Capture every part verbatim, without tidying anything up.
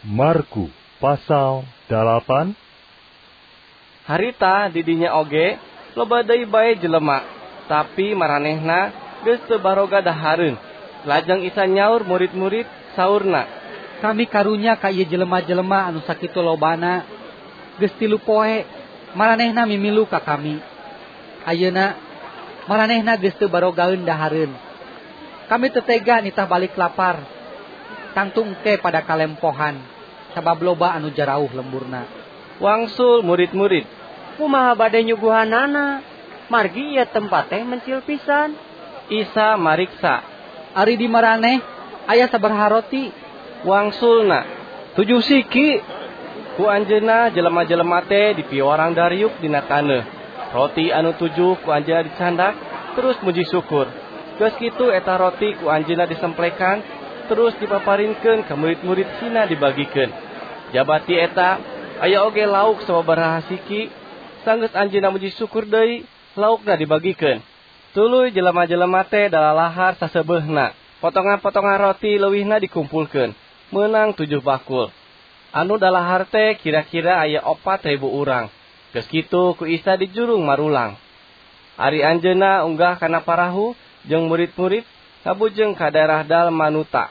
Markus pasal dalapan. Harita didinya oge loba deui bae jelema, tapi maranehna geus teu baroga dahareun. Lajeng Isa nyaur murid-murid saurna, kami karunya ka ieu jelema-jelema anu sakitu lobana geus tilu poe maranehna mimilu ka kami. Ayeuna maranehna geus teu barogaeun dahareun. Kami teu tega nitah balik lapar. Tangtung ke pada kalempohan sabab loba anu jarauh lemburna. Wangsul murid-murid, kumaha bade nyuguhanana? Margi ieu tempat teh mencil pisan. Isa mariksa, ari di maraneh aya sabaraha roti? Wangsulna, tujuh siki. Ku anjeunna jelema-jelema teh dipiorang dariuk dina taneuh. Roti anu tujuh ku anjeunna dicandak, terus muji syukur. Geus kitu eta roti ku anjeunna disemplekan, terus dipaparinkeun ka murid-murid sina dibagikeun. Jabati eta aya oge lauk sababaraha siki, sanggeus anjeunna muji syukur deui, laukna dibagikeun. Tuluy jelema-jelema teh dalalahar sasebeehna. Potongan-potongan roti leuwihna dikumpulkeun, meunang tujuh bakul. Anu dalahar teh kira-kira aya opat ribu urang. Geus kitu ku Isa dijurung marulang. Ari anjeunna unggah kana parahu jeung murid-murid kabujeng ka daerah Dalmanuta.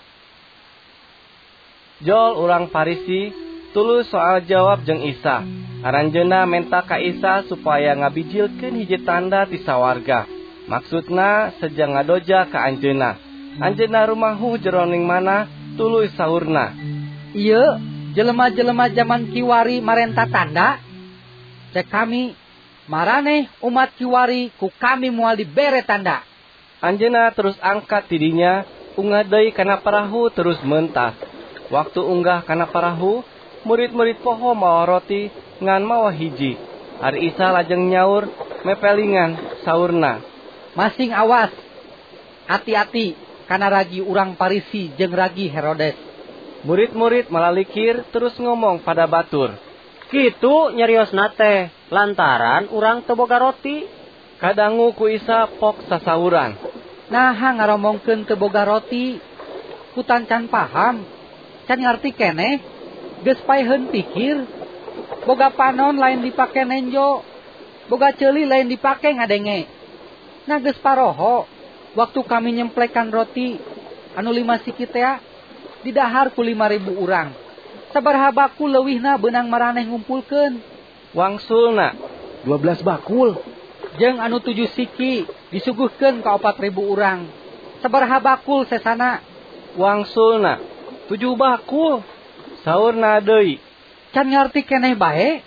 Jol urang Parisi tulus soal jawab jeung Isa. Aranjeunna menta ka Isa supaya ngabijilkeun hiji tanda ti sawarga. Maksudna seja ngadoja ka anjeunna. Anjeunna rumahu jeroning mana tuluy saurna, ieu jelema-jelema zaman kiwari marenta tanda. Cek kami maraneh umat kiwari ku kami moal dibere tanda. Anjeunna terus angkat tidinya unggah deui kana parahu terus mentas. Waktu unggah kana parahu, murid-murid poho mawa roti ngan mawa hiji. Ari Isa lajeng nyaur mepelingan saurna, masing awas, hati-hati kana ragi urang Parisi jeung ragi Herodes. Murid-murid malalikir terus ngomong pada batur, kitu nyariosna teh lantaran urang teu boga roti. Kadangu ku Isa pok sasauran, naha ngaromongkeun teu boga roti? Kutan can paham, can ngarti keneh, geus paeheun pikir. Boga panon lain dipake nenjo, boga ceuli lain dipake ngadenge. Nah geus paroho, waktu kami nyemplekan roti anu lima siki teh didahar ku lima ribu urang. Sabaraha bakul leuwihna beunang maraneh ngumpulkeun? Wangsulna, dua belas bakul. Jeung anu tujuh siki disuguhkeun ka opat ribu urang. Sabaraha bakul sesana? Wangsulna, tujuh bakul. Saurna deui, can ngarti keneh bae.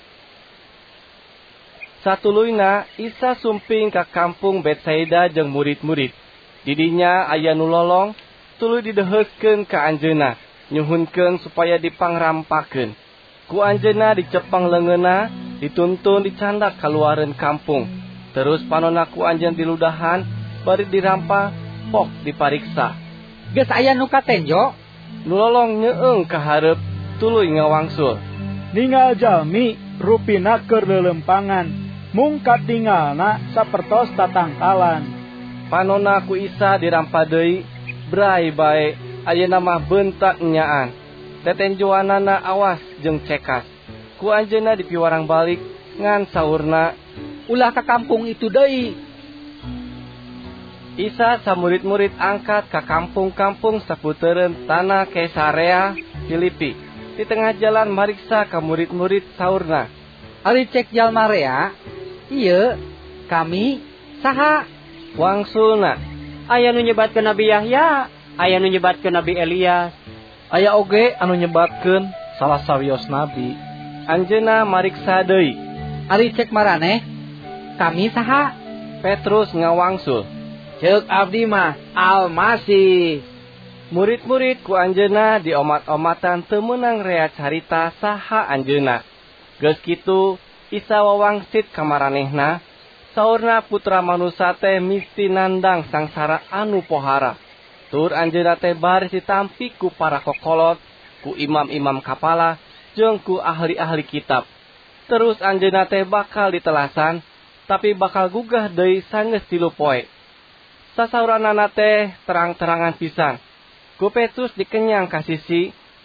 Satuluyna Isa sumping ka kampung Betsaida jeung murid-murid. Didinya aya nu lolong, tuluy dideuheukkeun ka anjeunna, nyuhunkeun supaya dipangrampakeun. Ku anjeunna dicepeng leungeunna, dituntun dicandak kaluareun kampung. Terus panonna ku anjeun diludahan, bari dirampa, pok dipariksa. Geus aya nu katenjo? Nu lolong nyeueung ka hareup, tuluy ngawangsul, ningal jalmi rupina keur leulempangan, mung katinggalna sapertos tatangkalan. Panonna ku Isa dirampa deui, brai bae ayeuna mah beuntak enyaan. Tetenjoanana awas jeung cekas. Ku anjeunna dipiwarang balik ngan saurna, ulah ka kampung itu deui. Isa samurid-murid angkat ka kampung-kampung saputeureun tanah Kaisarea Filipi. Di tengah jalan mariksa ka murid-murid saurna, ari cek jalma rea, ieu kami saha? Wangsulna, aya nu nyebatkeun Nabi Yahya, aya nu nyebatkeun Nabi Elias, aya oge anu nyebatkeun salah sawios nabi. Anjeunna mariksa deui, ari cek maraneh, kami saha? Petrus ngawangsul, ceuk abdi mah Almasih. Murid-murid ku anjeunna diomat-omatan teu meunang rea carita saha anjeunna. Geus kitu Isa wawangsit ka maranehna, saurna Putra Manusa teh misti nandang sangsara anu pohara. Tur anjeunna teh baris ditampi ku para kokolot, ku imam-imam kapala, jeung ku ahli-ahli kitab. Terus anjeunna teh bakal ditelasan, tapi bakal gugah deui sanggeus tilu poe. Sasauranana teh terang-terangan pisan. Ku Petrus dikenyang ka sisi,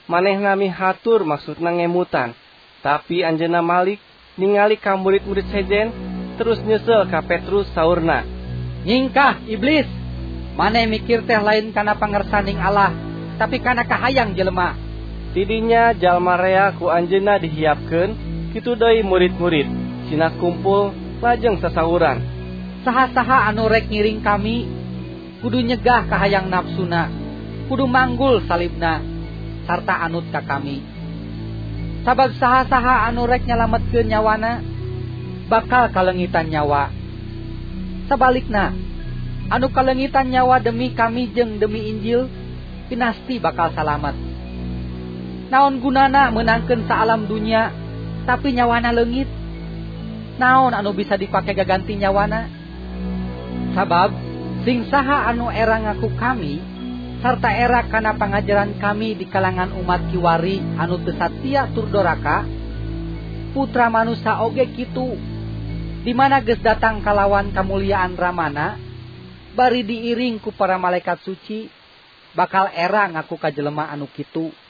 manehna mihatur maksudna ngemutan. Tapi anjeunna Malik ningali ka murid-murid sejen terus nyesel ka Petrus saurna. Nyingkah iblis, maneh mikir teh lain kana pangersaning Allah, tapi kana kahayang jelema. Tidinya jalma rea ku anjeunna dihiapkeun, kitu deui murid-murid. Cina kumpul lajeng sasauran. Saha-saha anu rek ngiring kami, kudu nyegah kahayang nafsuna, kudu manggul salibna, sarta anut ka kami. Sabab saha-saha anu rek nyalametkeun nyawana, bakal kalengitan nyawa. Sabalikna, anu kalengitan nyawa demi kami jeung demi Injil, pinasti bakal salamet. Naon gunana menangkeun saalam dunia, tapi nyawana leungit? Naon anu bisa dipake gaganti nyawana? Sabab sing saha anu era ngaku kami sarta era kana pangajaran kami di kalangan umat kiwari anu teu satia tur doraka, putra manusia oge kitu, di mana geus datang kalawan kamuliaan Ramana, bari diiring ku para malaikat suci, bakal era ngaku ka jelema anu kitu.